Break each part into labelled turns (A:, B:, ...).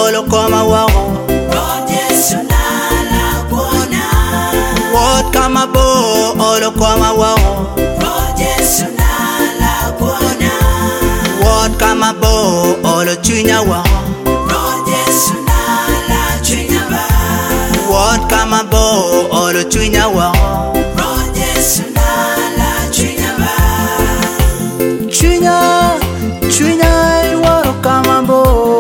A: olo kama wago
B: Lord Yesu nalakuona.
A: What kama bo olo kama wago
B: Lord Yesu nalakuona.
A: What kama bo olo chunya wago
B: Lord Yesu nalachunya ba.
A: What kama bo olo chunya wago
B: Lord Yesu nalachunya ba.
A: Chunya waro kama bo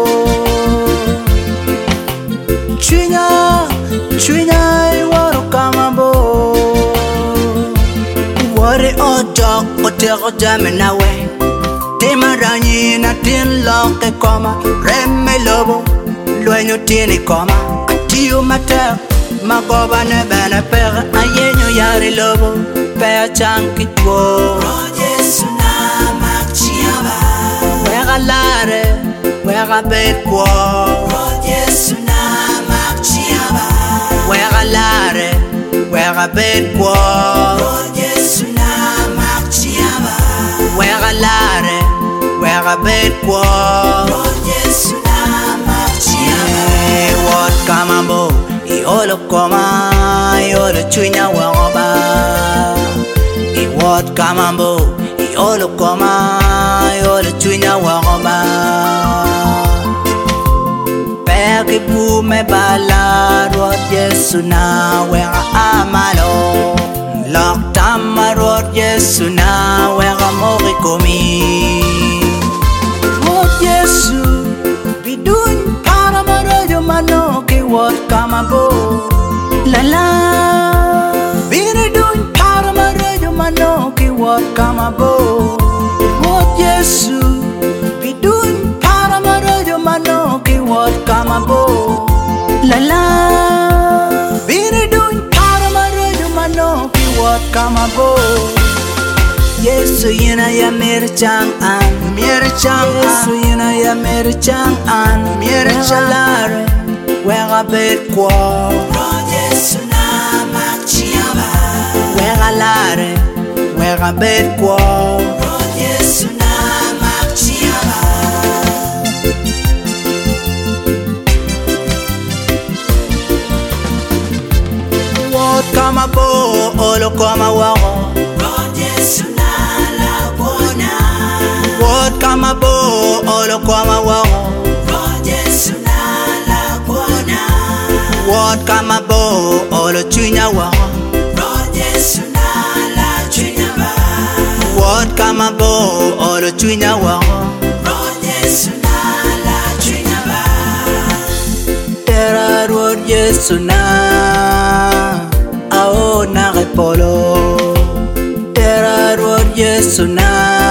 A: Chunya waro kama bo Wari odok otego jame nawe Tema ranyi na tin loke koma Reme lobo Luenyo tini koma Atiyo mata Magoba ne bene pere Ayenyo yari lobo Pea chanki tuo
B: Lord Yesu namakchia ba.
A: Wega lare Wega bet kwa
B: Lord Yesu namakchia ba.
A: Wega lare Wega bet kwa
B: Lord Yesu namakchia ba.
A: Wega lare Wega bet kwa
B: Lord Yesu namakchia ba.
A: What kama bo Iolo koma Iolo chunya wagoba What kama bo Iolo koma Iolo chunya wagoba Peki bume bala Lord Yesu na wega amalo Lok tama Lord Yesu na wega mogi komi Lord Yesu Bidun para marayo manoki What kama bo Lala Binidun para marayo manoki What kama bo Lord Yesu Bidun para marayo manoki What kama bo Lala Binidun para marayo manoki What kama bo Yesu yina ya mere chang an Yesu yina ya mere chang an lare Wega bet kwa
B: Lord Yesu namakchia ba.
A: Wega lare Wega bet kwa
B: Lord Yesu namakchia ba.
A: What kama bo olo kama wago
B: Lord Yesu nalakuona.
A: What kama bo olo kama wago
B: Lord Yesu nalakuona.
A: What kama bo olo chunya wago
B: Lord Yesu nalachunya ba.
A: What kama bo olo chunya wago
B: Lord Yesu nalachunya ba.
A: Tera Lord Yesu na Ao na repolo Tera Lord Yesu na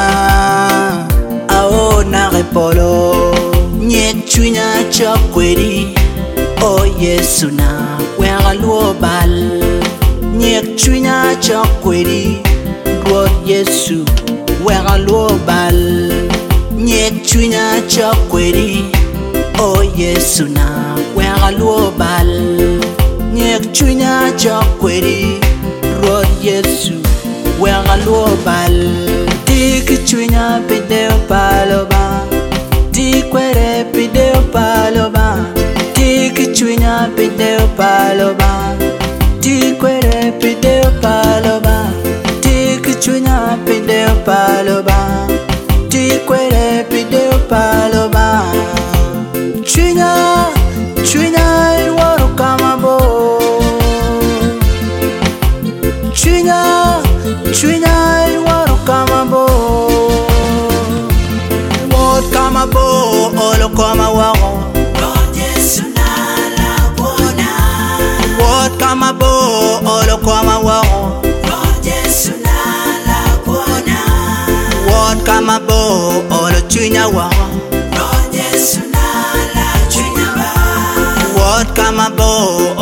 A: Ao na repolo Nyek chunya chokweri O Yesu na Wega luo bal Nyek chunya chokweri Lord Yesu Wega luo bal Nyek chunya chokweri O Yesu na Wega luo bal Nyek chunya chokweri Lord Yesu Wega luo bal Tik chunya pideo paloba Tik kwere pideo paloba Tik chunya pideo paloba Tik kwere pideo paloba Tik chunya pideo paloba Tik kwere pideo paloba Chunya waro kama bo Chunya waro kama bo What kama bo olo kama wago
B: Lord Yesu nalakuona.
A: What kama bo olo kama wago
B: Lord Yesu nalakuona.
A: What kama bo olo chunya wago
B: Lord Yesu nalachunya ba.
A: What kama bo